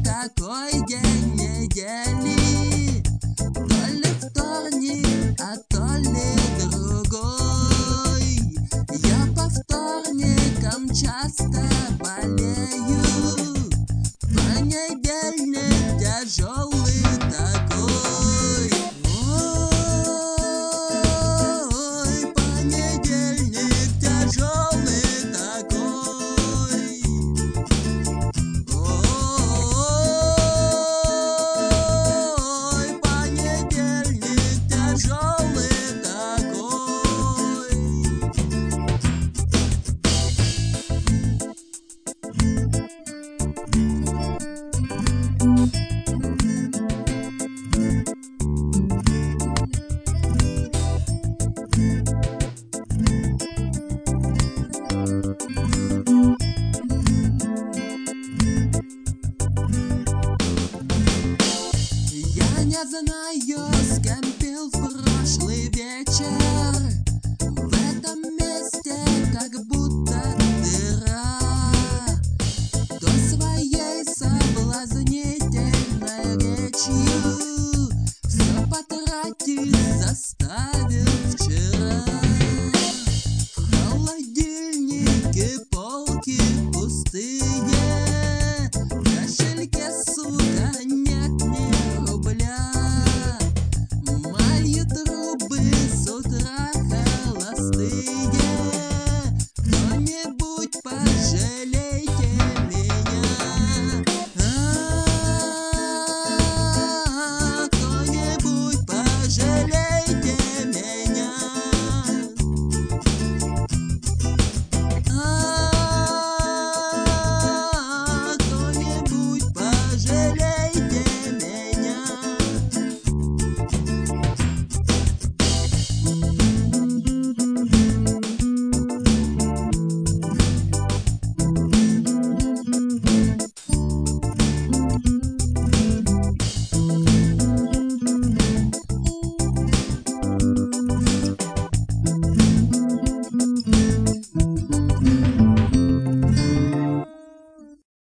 такой день недели. То ли вторник, а то ли другой. Я по вторникам часто болею. Понедельник тяжелый такой. Ой, понедельник тяжелый такой. Ой, понедельник тяжелый такой. Я не знаю, с кем пил в прошлый вечер.